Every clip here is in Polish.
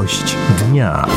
Gość dnia.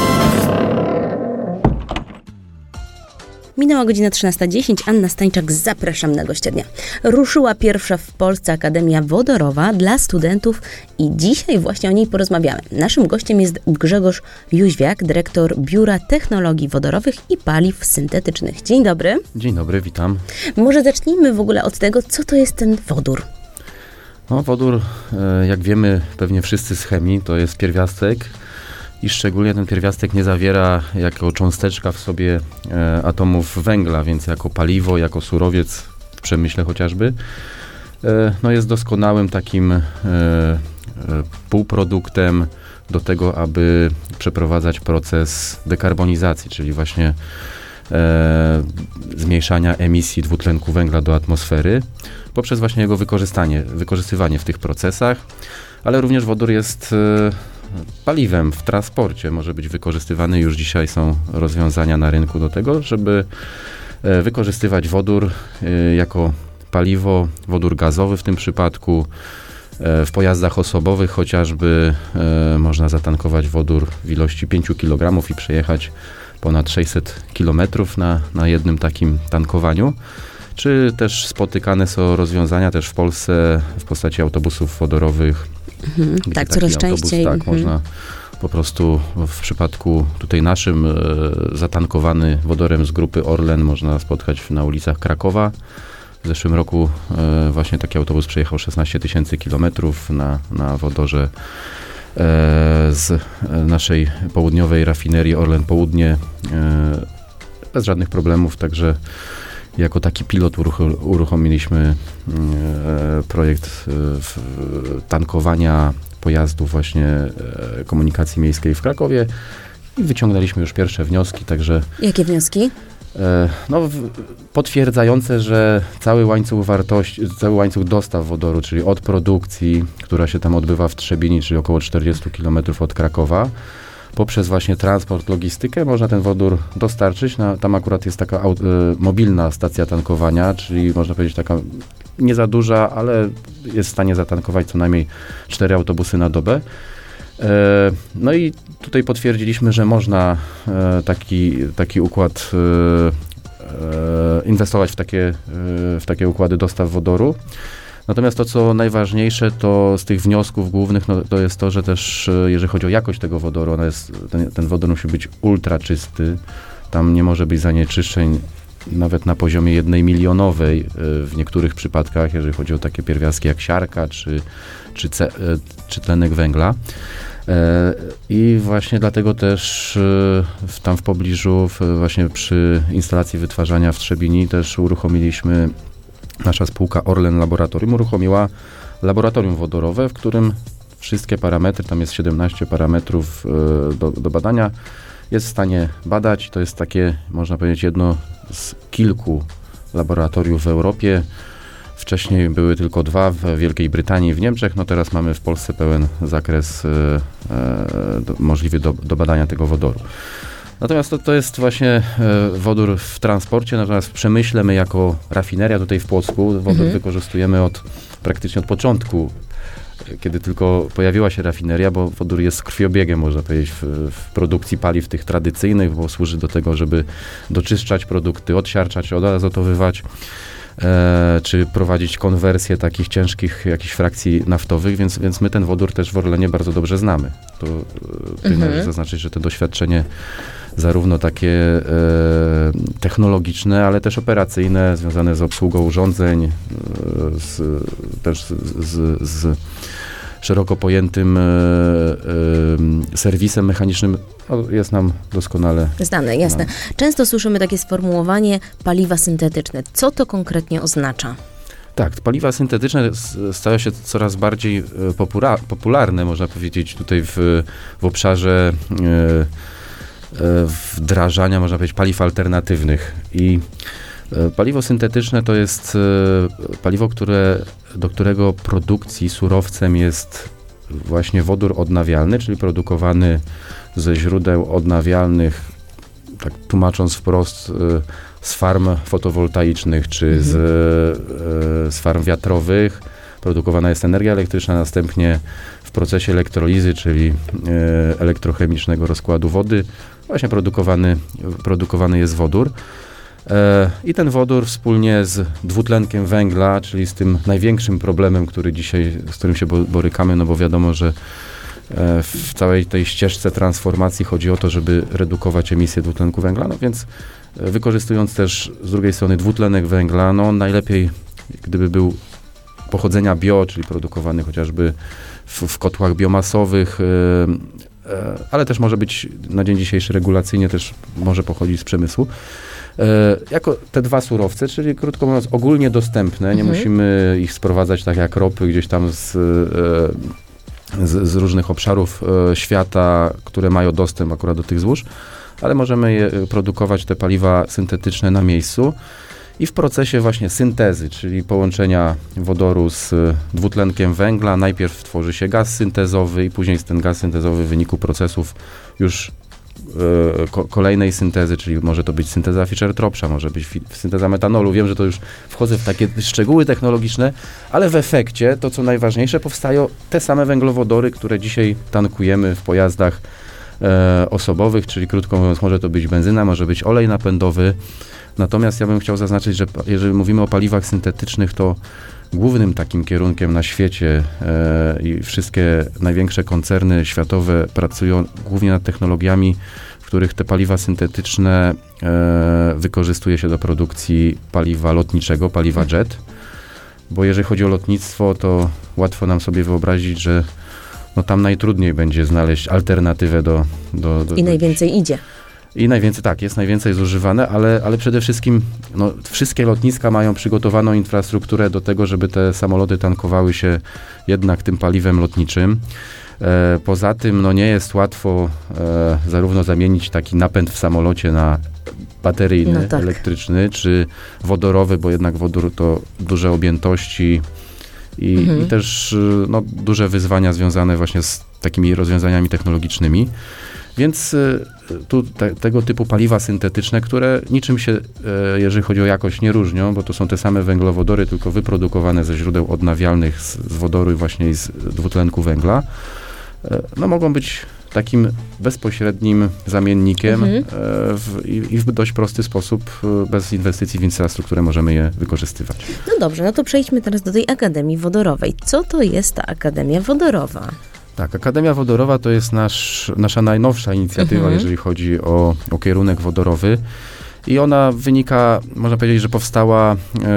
Minęła godzina 13:10. Anna Stańczak, zapraszam na gościa dnia. Ruszyła pierwsza w Polsce Akademia Wodorowa dla studentów i dzisiaj właśnie o niej porozmawiamy. Naszym gościem jest Grzegorz Jóźwiak, dyrektor Biura Technologii Wodorowych i Paliw Syntetycznych. Dzień dobry. Dzień dobry, witam. Może zacznijmy w ogóle od tego, co to jest ten wodór? No, wodór, jak wiemy pewnie wszyscy z chemii, to jest pierwiastek i szczególnie ten pierwiastek nie zawiera jako cząsteczka w sobie atomów węgla, więc jako paliwo, jako surowiec w przemyśle chociażby, no jest doskonałym takim półproduktem do tego, aby przeprowadzać proces dekarbonizacji, czyli właśnie zmniejszania emisji dwutlenku węgla do atmosfery poprzez właśnie jego wykorzystywanie w tych procesach, ale również wodór jest paliwem w transporcie, może być wykorzystywany. Już dzisiaj są rozwiązania na rynku do tego, żeby wykorzystywać wodór jako paliwo, wodór gazowy w tym przypadku. W pojazdach osobowych chociażby można zatankować wodór w ilości 5 kg i przejechać ponad 600 km na jednym takim tankowaniu. Czy też spotykane są rozwiązania też w Polsce w postaci autobusów wodorowych. Tak, coraz częściej. Można po prostu w przypadku tutaj naszym zatankowany wodorem z grupy Orlen można spotkać na ulicach Krakowa. W zeszłym roku właśnie taki autobus przejechał 16 000 kilometrów na wodorze z naszej południowej rafinerii Orlen Południe bez żadnych problemów, także jako taki pilot uruchomiliśmy projekt tankowania pojazdów właśnie komunikacji miejskiej w Krakowie i wyciągnęliśmy już pierwsze wnioski, także... Jakie wnioski? No, potwierdzające, że cały łańcuch dostaw wodoru, czyli od produkcji, która się tam odbywa w Trzebini, czyli około 40 km od Krakowa, poprzez właśnie transport, logistykę można ten wodór dostarczyć. Tam akurat jest taka mobilna stacja tankowania, czyli można powiedzieć taka nie za duża, ale jest w stanie zatankować co najmniej 4 autobusy na dobę. No i tutaj potwierdziliśmy, że można taki układ inwestować w takie układy dostaw wodoru. Natomiast to, co najważniejsze, to z tych wniosków głównych, no, to jest to, że też jeżeli chodzi o jakość tego wodoru, ten wodór musi być ultra czysty. Tam nie może być zanieczyszczeń nawet na poziomie 1 milionowej w niektórych przypadkach, jeżeli chodzi o takie pierwiastki jak siarka czy tlenek węgla. I właśnie dlatego też tam w pobliżu, właśnie przy instalacji wytwarzania w Trzebini też uruchomiliśmy, nasza spółka Orlen Laboratorium uruchomiła laboratorium wodorowe, w którym wszystkie parametry, tam jest 17 parametrów do badania, jest w stanie badać. To jest takie, można powiedzieć, jedno z kilku laboratoriów w Europie. Wcześniej były tylko 2 w Wielkiej Brytanii i w Niemczech, no teraz mamy w Polsce pełen zakres możliwy do badania tego wodoru. Natomiast to jest właśnie wodór w transporcie, natomiast w przemyśle my jako rafineria tutaj w Płocku wodór wykorzystujemy praktycznie od początku, kiedy tylko pojawiła się rafineria, bo wodór jest krwiobiegiem, można powiedzieć, w produkcji paliw tych tradycyjnych, bo służy do tego, żeby doczyszczać produkty, odsiarczać, odazotowywać, czy prowadzić konwersję takich ciężkich jakichś frakcji naftowych, więc my ten wodór też w Orlenie bardzo dobrze znamy. To należy zaznaczyć, że to doświadczenie zarówno takie technologiczne, ale też operacyjne, związane z obsługą urządzeń, z szeroko pojętym serwisem mechanicznym, jest nam doskonale znane. Jasne. Często słyszymy takie sformułowanie paliwa syntetyczne. Co to konkretnie oznacza? Tak, paliwa syntetyczne stają się coraz bardziej popularne, można powiedzieć, tutaj w obszarze wdrażania, można powiedzieć, paliw alternatywnych. I paliwo syntetyczne to jest paliwo, do którego produkcji surowcem jest właśnie wodór odnawialny, czyli produkowany ze źródeł odnawialnych, tak tłumacząc wprost, z farm fotowoltaicznych czy z farm wiatrowych. Produkowana jest energia elektryczna, następnie w procesie elektrolizy, czyli elektrochemicznego rozkładu wody, właśnie produkowany jest wodór. I ten wodór wspólnie z dwutlenkiem węgla, czyli z tym największym problemem, z którym się borykamy, no bo wiadomo, że w całej tej ścieżce transformacji chodzi o to, żeby redukować emisję dwutlenku węgla, no więc wykorzystując też z drugiej strony dwutlenek węgla, no najlepiej gdyby był pochodzenia bio, czyli produkowany chociażby w kotłach biomasowych, ale też może być na dzień dzisiejszy regulacyjnie też może pochodzić z przemysłu. Jako te dwa surowce, czyli krótko mówiąc ogólnie dostępne, nie musimy ich sprowadzać tak jak ropy gdzieś tam z różnych obszarów świata, które mają dostęp akurat do tych złóż, ale możemy produkować te paliwa syntetyczne na miejscu i w procesie właśnie syntezy, czyli połączenia wodoru z dwutlenkiem węgla, najpierw tworzy się gaz syntezowy i później ten gaz syntezowy w wyniku procesów już kolejnej syntezy, czyli może to być synteza Fischer-Tropscha, może być synteza metanolu. Wiem, że to już wchodzę w takie szczegóły technologiczne, ale w efekcie to, co najważniejsze, powstają te same węglowodory, które dzisiaj tankujemy w pojazdach osobowych, czyli krótko mówiąc, może to być benzyna, może być olej napędowy. Natomiast ja bym chciał zaznaczyć, że jeżeli mówimy o paliwach syntetycznych, to głównym takim kierunkiem na świecie i wszystkie największe koncerny światowe pracują głównie nad technologiami, w których te paliwa syntetyczne wykorzystuje się do produkcji paliwa lotniczego, paliwa jet. Bo jeżeli chodzi o lotnictwo, to łatwo nam sobie wyobrazić, że no tam najtrudniej będzie znaleźć alternatywę do I najwięcej idzie. I najwięcej, tak, jest najwięcej zużywane, ale przede wszystkim no, wszystkie lotniska mają przygotowaną infrastrukturę do tego, żeby te samoloty tankowały się jednak tym paliwem lotniczym. Poza tym no, nie jest łatwo zarówno zamienić taki napęd w samolocie na bateryjny, no tak, elektryczny, czy wodorowy, bo jednak wodór to duże objętości i też no, duże wyzwania związane właśnie z takimi rozwiązaniami technologicznymi. Więc tu tego typu paliwa syntetyczne, które niczym się, jeżeli chodzi o jakość, nie różnią, bo to są te same węglowodory, tylko wyprodukowane ze źródeł odnawialnych, z wodoru i właśnie z dwutlenku węgla, no mogą być takim bezpośrednim zamiennikiem i w dość prosty sposób, bez inwestycji w infrastrukturę możemy je wykorzystywać. No dobrze, no to przejdźmy teraz do tej Akademii Wodorowej. Co to jest ta Akademia Wodorowa? Tak, Akademia Wodorowa to jest nasza najnowsza inicjatywa, jeżeli chodzi o kierunek wodorowy. I ona wynika, można powiedzieć, że powstała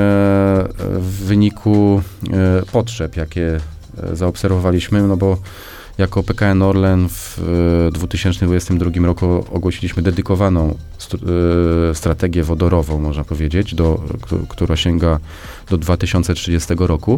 w wyniku potrzeb, jakie zaobserwowaliśmy, no bo jako PKN Orlen w 2022 roku ogłosiliśmy dedykowaną strategię wodorową, można powiedzieć, która sięga do 2030 roku.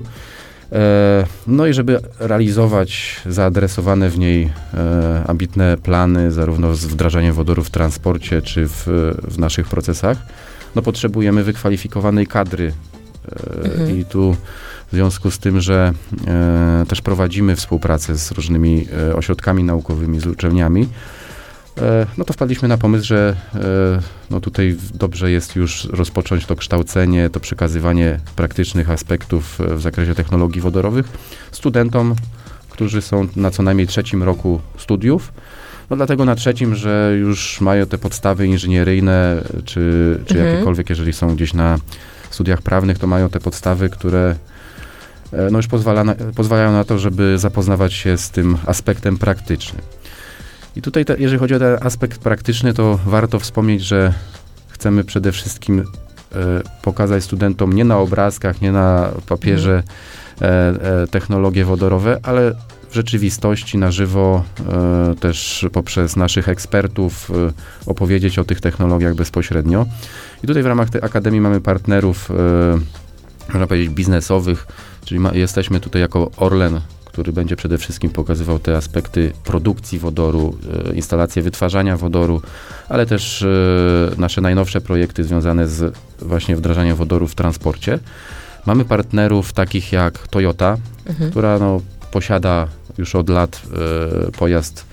No i żeby realizować zaadresowane w niej ambitne plany, zarówno z wdrażaniem wodoru w transporcie, czy w naszych procesach, no potrzebujemy wykwalifikowanej kadry. I tu w związku z tym, że też prowadzimy współpracę z różnymi ośrodkami naukowymi, z uczelniami, no to wpadliśmy na pomysł, że no tutaj dobrze jest już rozpocząć to kształcenie, to przekazywanie praktycznych aspektów w zakresie technologii wodorowych studentom, którzy są na co najmniej 3. roku studiów. No dlatego na 3., że już mają te podstawy inżynieryjne, czy jakiekolwiek, jeżeli są gdzieś na studiach prawnych, to mają te podstawy, które no już pozwalają na to, żeby zapoznawać się z tym aspektem praktycznym. I tutaj, jeżeli chodzi o ten aspekt praktyczny, to warto wspomnieć, że chcemy przede wszystkim pokazać studentom nie na obrazkach, nie na papierze technologie wodorowe, ale w rzeczywistości, na żywo, też poprzez naszych ekspertów opowiedzieć o tych technologiach bezpośrednio. I tutaj w ramach tej akademii mamy partnerów, można powiedzieć, biznesowych, czyli jesteśmy tutaj jako Orlen, który będzie przede wszystkim pokazywał te aspekty produkcji wodoru, instalacje wytwarzania wodoru, ale też nasze najnowsze projekty związane z właśnie wdrażaniem wodoru w transporcie. Mamy partnerów takich jak Toyota, która no, posiada już od lat pojazd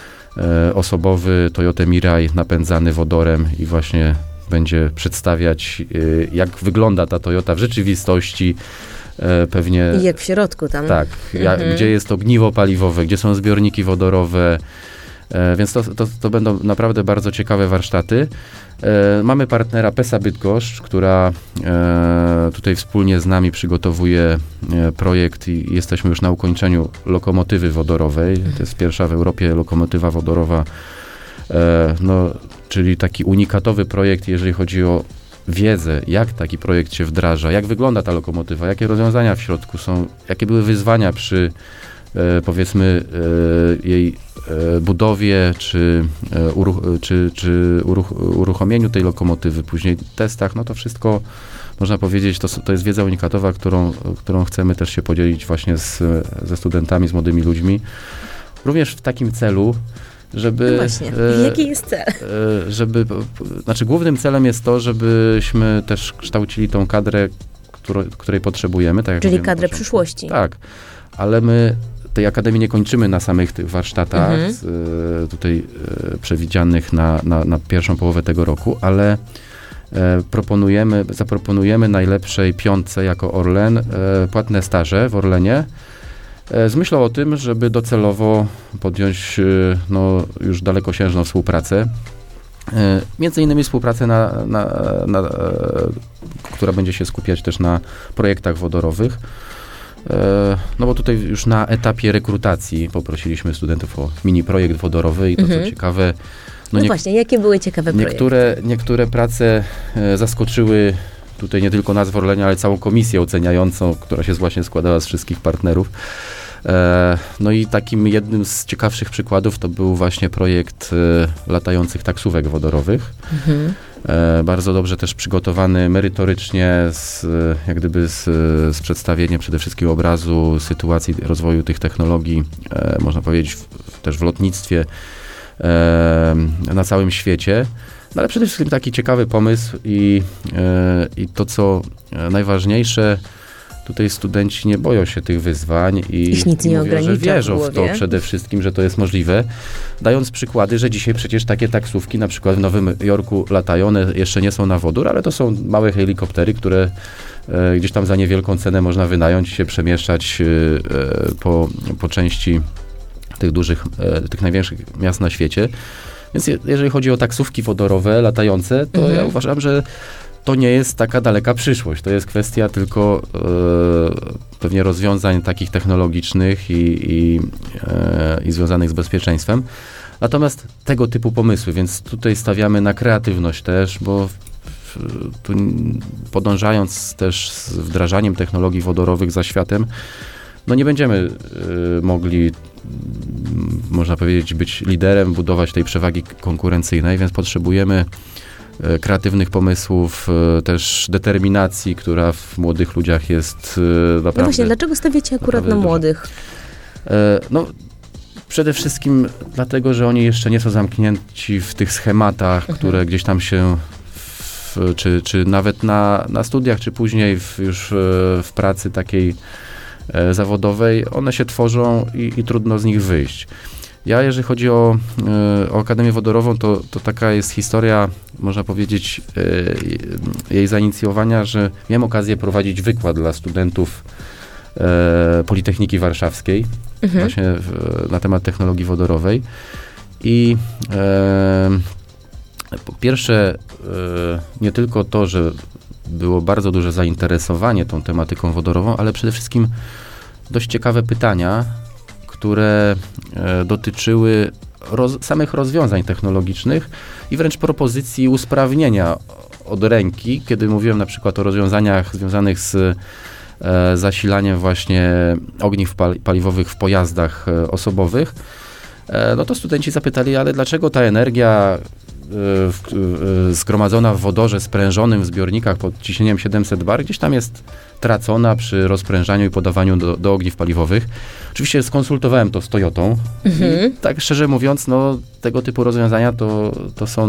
osobowy Toyota Mirai napędzany wodorem i właśnie będzie przedstawiać, jak wygląda ta Toyota w rzeczywistości, pewnie... I jak w środku tam. Tak, gdzie jest ogniwo paliwowe, gdzie są zbiorniki wodorowe, więc to będą naprawdę bardzo ciekawe warsztaty. Mamy partnera PESA Bydgoszcz, która tutaj wspólnie z nami przygotowuje projekt i jesteśmy już na ukończeniu lokomotywy wodorowej. To jest pierwsza w Europie lokomotywa wodorowa, czyli taki unikatowy projekt, jeżeli chodzi o wiedzę, jak taki projekt się wdraża, jak wygląda ta lokomotywa, jakie rozwiązania w środku są, jakie były wyzwania przy powiedzmy jej budowie, czy uruchomieniu tej lokomotywy, później testach, no to wszystko można powiedzieć, to jest wiedza unikatowa, którą chcemy też się podzielić właśnie ze studentami, z młodymi ludźmi. Również w takim celu, żeby... No właśnie, jaki jest cel? Głównym celem jest to, żebyśmy też kształcili tą kadrę, której potrzebujemy. Tak jak czyli kadrę przyszłości. Tak, ale my tej akademii nie kończymy na samych tych warsztatach tutaj przewidzianych na pierwszą połowę tego roku, ale zaproponujemy najlepszej piątce jako Orlen płatne staże w Orlenie z myślą o tym, żeby docelowo podjąć już dalekosiężną współpracę. Między innymi współpracę, która będzie się skupiać też na projektach wodorowych. No bo tutaj już na etapie rekrutacji poprosiliśmy studentów o mini projekt wodorowy i to co ciekawe... No właśnie, jakie były ciekawe projekty? Niektóre prace zaskoczyły tutaj nie tylko nas w Orlenie, ale całą komisję oceniającą, która się właśnie składała z wszystkich partnerów. No i takim jednym z ciekawszych przykładów to był właśnie projekt latających taksówek wodorowych. Bardzo dobrze też przygotowany merytorycznie, z przedstawieniem przede wszystkim obrazu sytuacji rozwoju tych technologii, można powiedzieć też w lotnictwie na całym świecie. No ale przede wszystkim taki ciekawy pomysł i to, co najważniejsze, tutaj studenci nie boją się tych wyzwań i mówią, że wierzą w to przede wszystkim, że to jest możliwe, dając przykłady, że dzisiaj przecież takie taksówki na przykład w Nowym Jorku latają, one jeszcze nie są na wodór, ale to są małe helikoptery, które gdzieś tam za niewielką cenę można wynająć i się przemieszczać po części tych największych miast na świecie. Więc jeżeli chodzi o taksówki wodorowe latające, to ja uważam, że to nie jest taka daleka przyszłość. To jest kwestia tylko pewnie rozwiązań takich technologicznych i związanych z bezpieczeństwem. Natomiast tego typu pomysły, więc tutaj stawiamy na kreatywność też, bo tu podążając też z wdrażaniem technologii wodorowych za światem, no nie będziemy mogli, można powiedzieć, być liderem, budować tej przewagi konkurencyjnej, więc potrzebujemy kreatywnych pomysłów, też determinacji, która w młodych ludziach jest naprawdę... No właśnie, dlaczego stawiacie akurat na młodych? No, przede wszystkim dlatego, że oni jeszcze nie są zamknięci w tych schematach, które gdzieś tam się, czy nawet na studiach, czy później już w pracy takiej zawodowej, one się tworzą i trudno z nich wyjść. Ja, jeżeli chodzi o Akademię Wodorową, to taka jest historia, można powiedzieć, jej zainicjowania, że miałem okazję prowadzić wykład dla studentów Politechniki Warszawskiej, właśnie na temat technologii wodorowej. I po pierwsze, nie tylko to, że było bardzo duże zainteresowanie tą tematyką wodorową, ale przede wszystkim dość ciekawe pytania, które dotyczyły samych rozwiązań technologicznych i wręcz propozycji usprawnienia od ręki, kiedy mówiłem na przykład o rozwiązaniach związanych z zasilaniem właśnie ogniw paliwowych w pojazdach osobowych, no to studenci zapytali, ale dlaczego ta energia zgromadzona w wodorze sprężonym w zbiornikach pod ciśnieniem 700 bar gdzieś tam jest tracona przy rozprężaniu i podawaniu do ogniw paliwowych. Oczywiście skonsultowałem to z Toyotą i tak szczerze mówiąc, no tego typu rozwiązania to są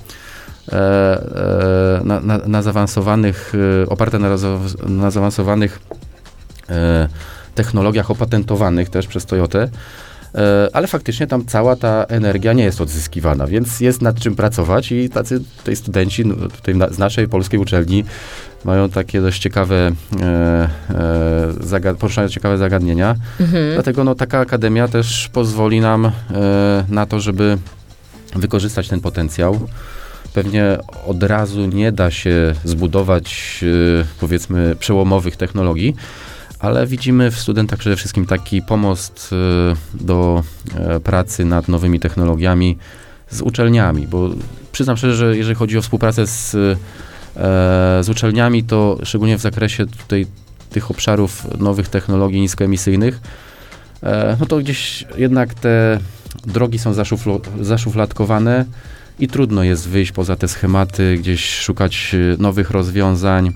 na zaawansowanych, oparte na zaawansowanych technologiach opatentowanych też przez Toyotę. Ale faktycznie tam cała ta energia nie jest odzyskiwana, więc jest nad czym pracować i tacy tutaj studenci tutaj z naszej polskiej uczelni mają takie dość ciekawe, poruszają ciekawe zagadnienia. Dlatego taka akademia też pozwoli nam na to, żeby wykorzystać ten potencjał. Pewnie od razu nie da się zbudować, powiedzmy, przełomowych technologii, ale widzimy w studentach przede wszystkim taki pomost do pracy nad nowymi technologiami z uczelniami, bo przyznam szczerze, że jeżeli chodzi o współpracę z uczelniami, to szczególnie w zakresie tutaj tych obszarów nowych technologii niskoemisyjnych, no to gdzieś jednak te drogi są zaszufladkowane i trudno jest wyjść poza te schematy, gdzieś szukać nowych rozwiązań.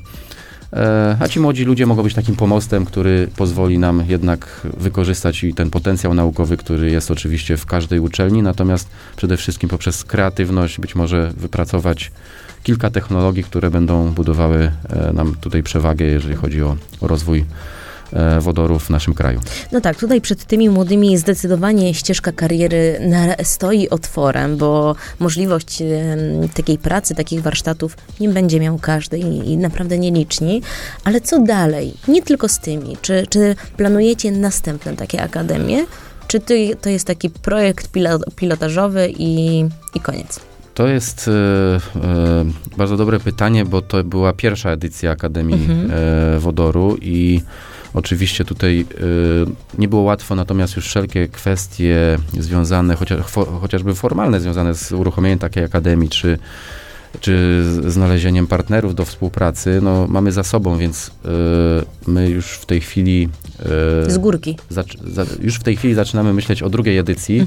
A ci młodzi ludzie mogą być takim pomostem, który pozwoli nam jednak wykorzystać i ten potencjał naukowy, który jest oczywiście w każdej uczelni, natomiast przede wszystkim poprzez kreatywność być może wypracować kilka technologii, które będą budowały nam tutaj przewagę, jeżeli chodzi o rozwój wodoru w naszym kraju. No tak, tutaj przed tymi młodymi zdecydowanie ścieżka kariery stoi otworem, bo możliwość takiej pracy, takich warsztatów nie będzie miał każdy i naprawdę nieliczni. Ale co dalej? Nie tylko z tymi. Czy planujecie następne takie akademie? Czy to jest taki projekt pilotażowy i koniec? To jest bardzo dobre pytanie, bo to była pierwsza edycja Akademii Wodoru i oczywiście tutaj nie było łatwo, natomiast już wszelkie kwestie związane, chociażby formalne, związane z uruchomieniem takiej akademii, czy znalezieniem partnerów do współpracy, no mamy za sobą, więc my już w tej chwili... z górki. Już w tej chwili zaczynamy myśleć o drugiej edycji.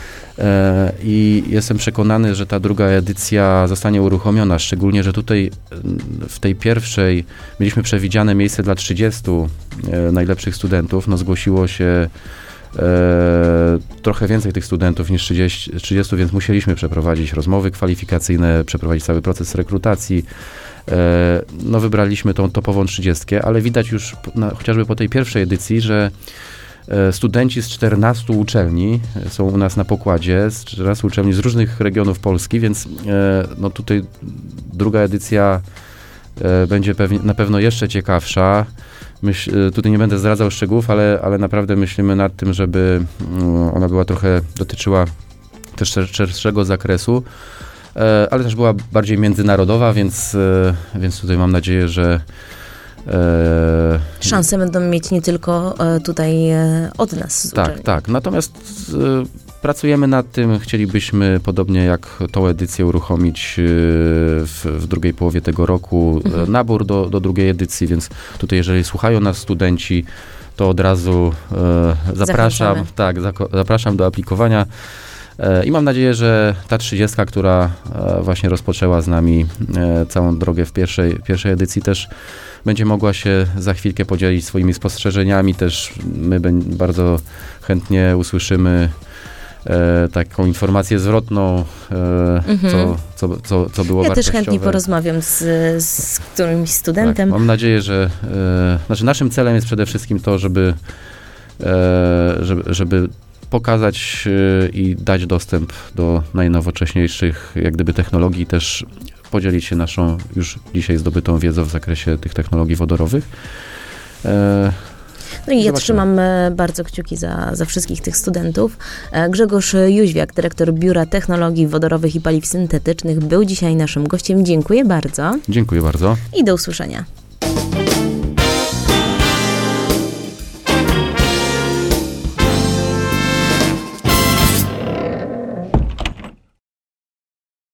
I jestem przekonany, że ta druga edycja zostanie uruchomiona, szczególnie, że tutaj w tej pierwszej mieliśmy przewidziane miejsce dla 30 najlepszych studentów, no zgłosiło się trochę więcej tych studentów niż 30, więc musieliśmy przeprowadzić rozmowy kwalifikacyjne, przeprowadzić cały proces rekrutacji. No wybraliśmy tą topową 30, ale widać już chociażby po tej pierwszej edycji, że studenci z 14 uczelni są u nas na pokładzie, z 14 uczelni z różnych regionów Polski, więc no tutaj druga edycja będzie na pewno jeszcze ciekawsza. Tutaj nie będę zdradzał szczegółów, ale naprawdę myślimy nad tym, żeby ona dotyczyła też szerszego zakresu, ale też była bardziej międzynarodowa, więc tutaj mam nadzieję, że szanse będą mieć nie tylko tutaj od nas z uczelni. Tak. Natomiast pracujemy nad tym. Chcielibyśmy, podobnie jak tą edycję, uruchomić w drugiej połowie tego roku nabór do drugiej edycji, więc tutaj, jeżeli słuchają nas studenci, to od razu zapraszam. Zapraszam do aplikowania. I mam nadzieję, że ta 30, która właśnie rozpoczęła z nami całą drogę w pierwszej edycji, też będzie mogła się za chwilkę podzielić swoimi spostrzeżeniami. Też my bardzo chętnie usłyszymy taką informację zwrotną, co było wartościowe. Ja też chętnie porozmawiam z którymś studentem. Tak, mam nadzieję, że naszym celem jest przede wszystkim to, żeby pokazać i dać dostęp do najnowocześniejszych jak gdyby technologii, też podzielić się naszą już dzisiaj zdobytą wiedzą w zakresie tych technologii wodorowych. No i ja trzymam bardzo kciuki za wszystkich tych studentów. Grzegorz Jóźwiak, dyrektor Biura Technologii Wodorowych i Paliw Syntetycznych, był dzisiaj naszym gościem. Dziękuję bardzo. Dziękuję bardzo. I do usłyszenia.